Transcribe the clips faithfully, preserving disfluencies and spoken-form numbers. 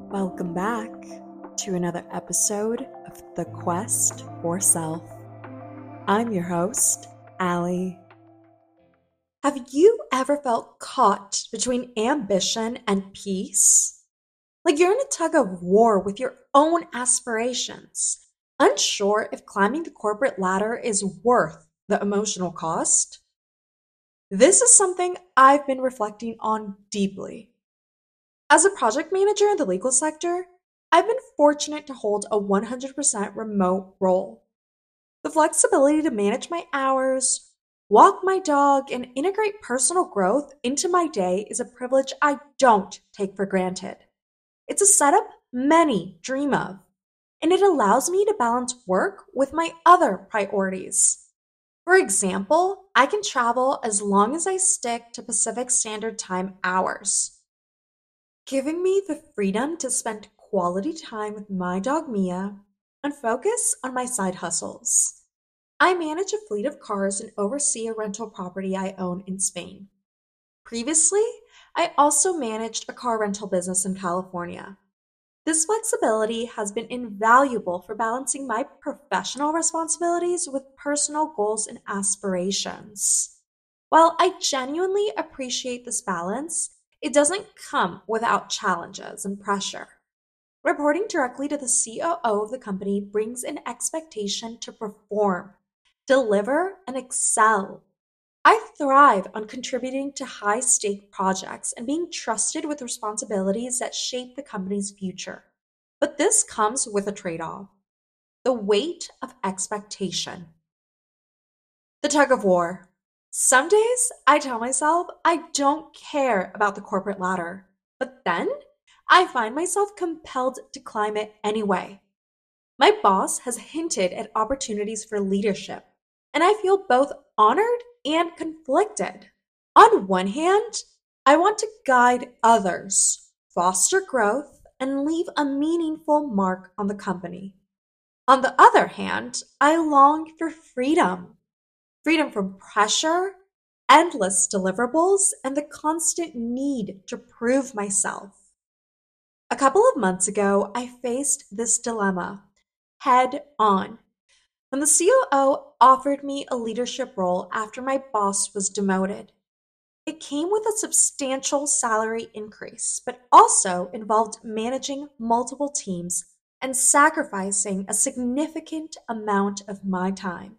Welcome back to another episode of The Quest for Self. I'm your host, Allie. Have you ever felt caught between ambition and peace? Like you're in a tug of war with your own aspirations, unsure if climbing the corporate ladder is worth the emotional cost? This is something I've been reflecting on deeply. As a project manager in the legal sector, I've been fortunate to hold a one hundred percent remote role. The flexibility to manage my hours, walk my dog, and integrate personal growth into my day is a privilege I don't take for granted. It's a setup many dream of, and it allows me to balance work with my other priorities. For example, I can travel as long as I stick to Pacific Standard Time hours, giving me the freedom to spend quality time with my dog Mia and focus on my side hustles. I manage a fleet of cars and oversee a rental property I own in Spain. Previously, I also managed a car rental business in California. This flexibility has been invaluable for balancing my professional responsibilities with personal goals and aspirations. While I genuinely appreciate this balance, it doesn't come without challenges and pressure. Reporting directly to the C O O of the company brings an expectation to perform, deliver, and excel. I thrive on contributing to high-stake projects and being trusted with responsibilities that shape the company's future. But this comes with a trade-off: the weight of expectation. The tug of war. Some days I tell myself I don't care about the corporate ladder, but then I find myself compelled to climb it anyway. My boss has hinted at opportunities for leadership, and I feel both honored and conflicted. On one hand, I want to guide others, foster growth, and leave a meaningful mark on the company. On the other hand, I long for freedom. Freedom from pressure, endless deliverables, and the constant need to prove myself. A couple of months ago, I faced this dilemma head on when the C O O offered me a leadership role after my boss was demoted. It came with a substantial salary increase, but also involved managing multiple teams and sacrificing a significant amount of my time.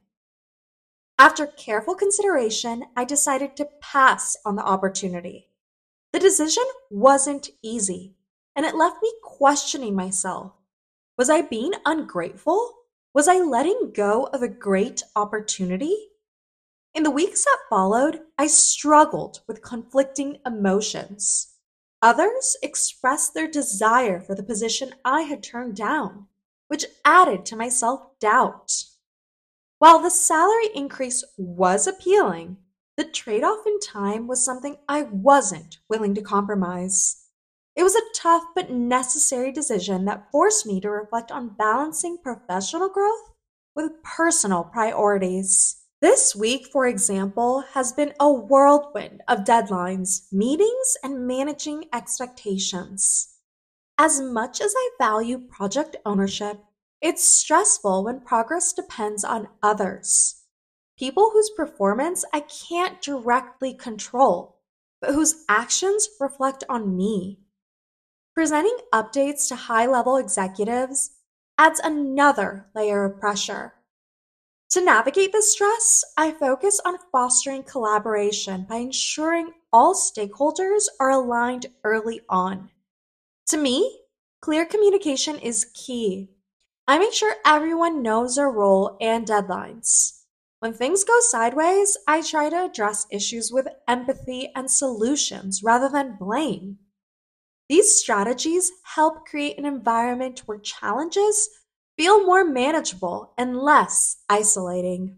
After careful consideration, I decided to pass on the opportunity. The decision wasn't easy, and it left me questioning myself. Was I being ungrateful? Was I letting go of a great opportunity? In the weeks that followed, I struggled with conflicting emotions. Others expressed their desire for the position I had turned down, which added to my self-doubt. While the salary increase was appealing, the trade-off in time was something I wasn't willing to compromise. It was a tough but necessary decision that forced me to reflect on balancing professional growth with personal priorities. This week, for example, has been a whirlwind of deadlines, meetings, and managing expectations. As much as I value project ownership, it's stressful when progress depends on others. People whose performance I can't directly control, but whose actions reflect on me. Presenting updates to high-level executives adds another layer of pressure. To navigate this stress, I focus on fostering collaboration by ensuring all stakeholders are aligned early on. To me, clear communication is key. I make sure everyone knows their role and deadlines. When things go sideways, I try to address issues with empathy and solutions rather than blame. These strategies help create an environment where challenges feel more manageable and less isolating.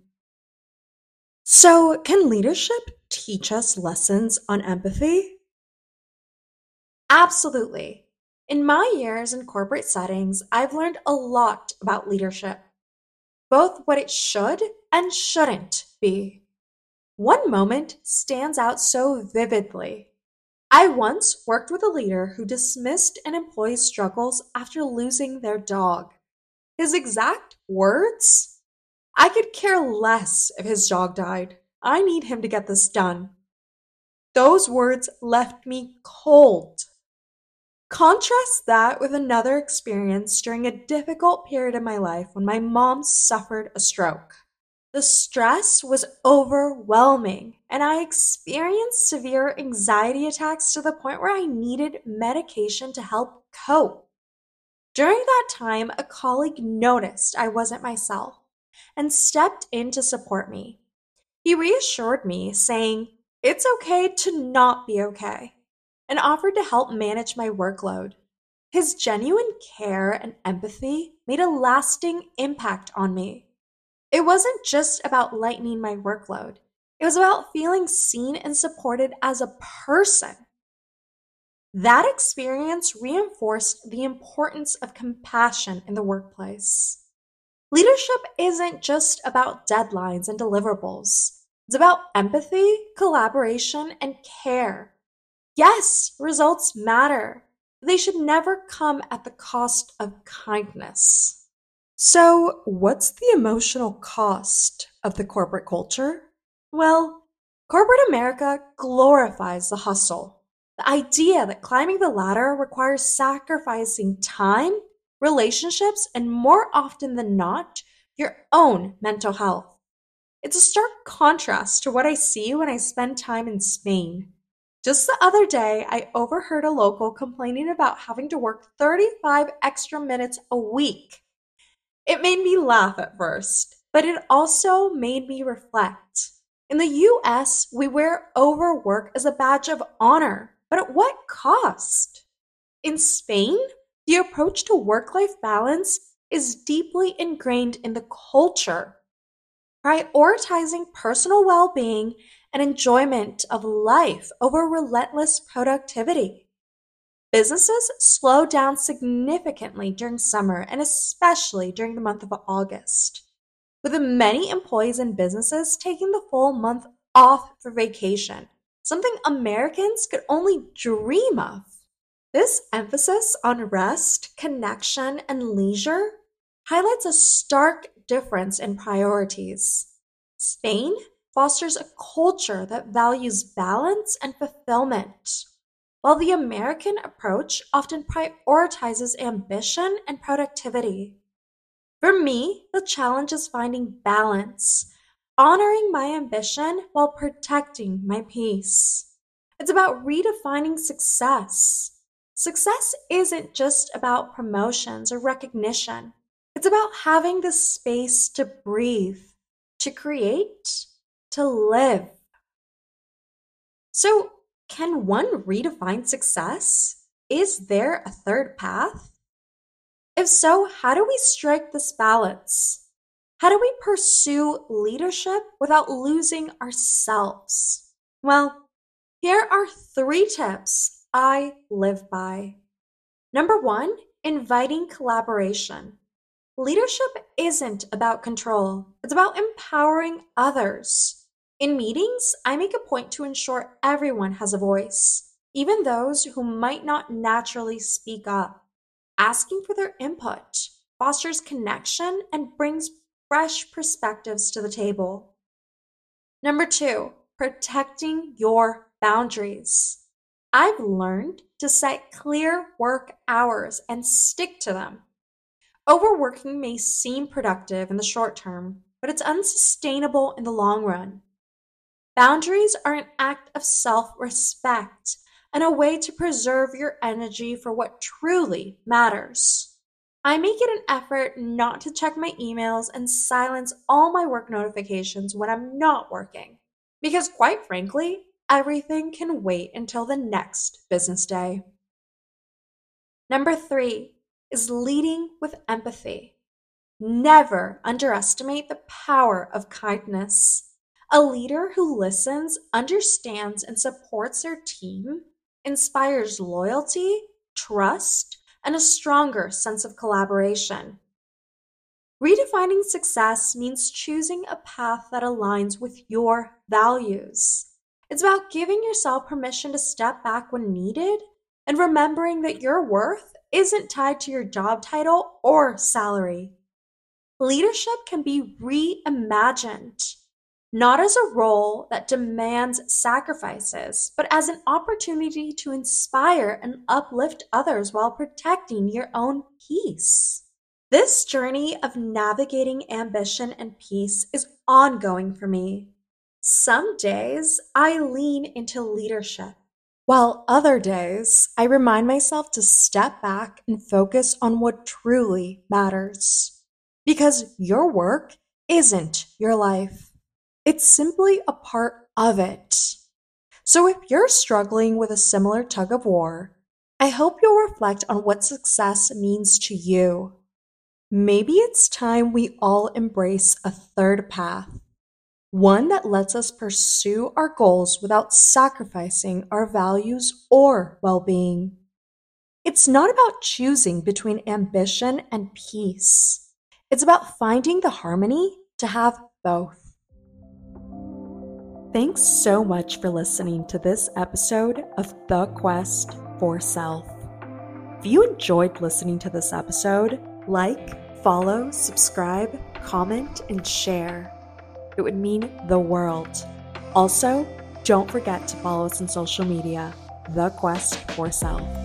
So, can leadership teach us lessons on empathy? Absolutely. In my years in corporate settings, I've learned a lot about leadership, both what it should and shouldn't be. One moment stands out so vividly. I once worked with a leader who dismissed an employee's struggles after losing their dog. His exact words? I could care less if his dog died. I need him to get this done. Those words left me cold. Contrast that with another experience during a difficult period in my life when my mom suffered a stroke. The stress was overwhelming, and I experienced severe anxiety attacks to the point where I needed medication to help cope. During that time, a colleague noticed I wasn't myself and stepped in to support me. He reassured me, saying, "It's okay to not be okay," and offered to help manage my workload. His genuine care and empathy made a lasting impact on me. It wasn't just about lightening my workload. It was about feeling seen and supported as a person. That experience reinforced the importance of compassion in the workplace. Leadership isn't just about deadlines and deliverables. It's about empathy, collaboration, and care. Yes, results matter. They should never come at the cost of kindness. So, what's the emotional cost of the corporate culture? Well, corporate America glorifies the hustle. The idea that climbing the ladder requires sacrificing time, relationships, and more often than not, your own mental health. It's a stark contrast to what I see when I spend time in Spain. Just the other day, I overheard a local complaining about having to work thirty-five extra minutes a week. It made me laugh at first, but it also made me reflect. In the U S, we wear overwork as a badge of honor, but at what cost? In Spain, the approach to work-life balance is deeply ingrained in the culture, prioritizing personal well-being and enjoyment of life over relentless productivity. Businesses slow down significantly during summer and especially during the month of August, with many employees and businesses taking the full month off for vacation, something Americans could only dream of. This emphasis on rest, connection, and leisure highlights a stark difference in priorities. Spain fosters a culture that values balance and fulfillment, while the American approach often prioritizes ambition and productivity. For me, the challenge is finding balance, honoring my ambition while protecting my peace. It's about redefining success. Success isn't just about promotions or recognition. It's about having the space to breathe, to create, to live. So, can one redefine success? Is there a third path? If so, how do we strike this balance? How do we pursue leadership without losing ourselves? Well, here are three tips I live by. Number one, inviting collaboration. Leadership isn't about control, it's about empowering others. In meetings, I make a point to ensure everyone has a voice, even those who might not naturally speak up. Asking for their input fosters connection and brings fresh perspectives to the table. Number two, protecting your boundaries. I've learned to set clear work hours and stick to them. Overworking may seem productive in the short term, but it's unsustainable in the long run. Boundaries are an act of self-respect and a way to preserve your energy for what truly matters. I make it an effort not to check my emails and silence all my work notifications when I'm not working, because quite frankly, everything can wait until the next business day. Number three is leading with empathy. Never underestimate the power of kindness. A leader who listens, understands, and supports their team inspires loyalty, trust, and a stronger sense of collaboration. Redefining success means choosing a path that aligns with your values. It's about giving yourself permission to step back when needed and remembering that your worth isn't tied to your job title or salary. Leadership can be reimagined, not as a role that demands sacrifices, but as an opportunity to inspire and uplift others while protecting your own peace. This journey of navigating ambition and peace is ongoing for me. Some days I lean into leadership, while other days I remind myself to step back and focus on what truly matters. Because your work isn't your life, it's simply a part of it. So if you're struggling with a similar tug of war, I hope you'll reflect on what success means to you. Maybe it's time we all embrace a third path, one that lets us pursue our goals without sacrificing our values or well-being. It's not about choosing between ambition and peace. It's about finding the harmony to have both. Thanks so much for listening to this episode of The Quest for Self. If you enjoyed listening to this episode, like, follow, subscribe, comment, and share. It would mean the world. Also, don't forget to follow us on social media, The Quest for Self.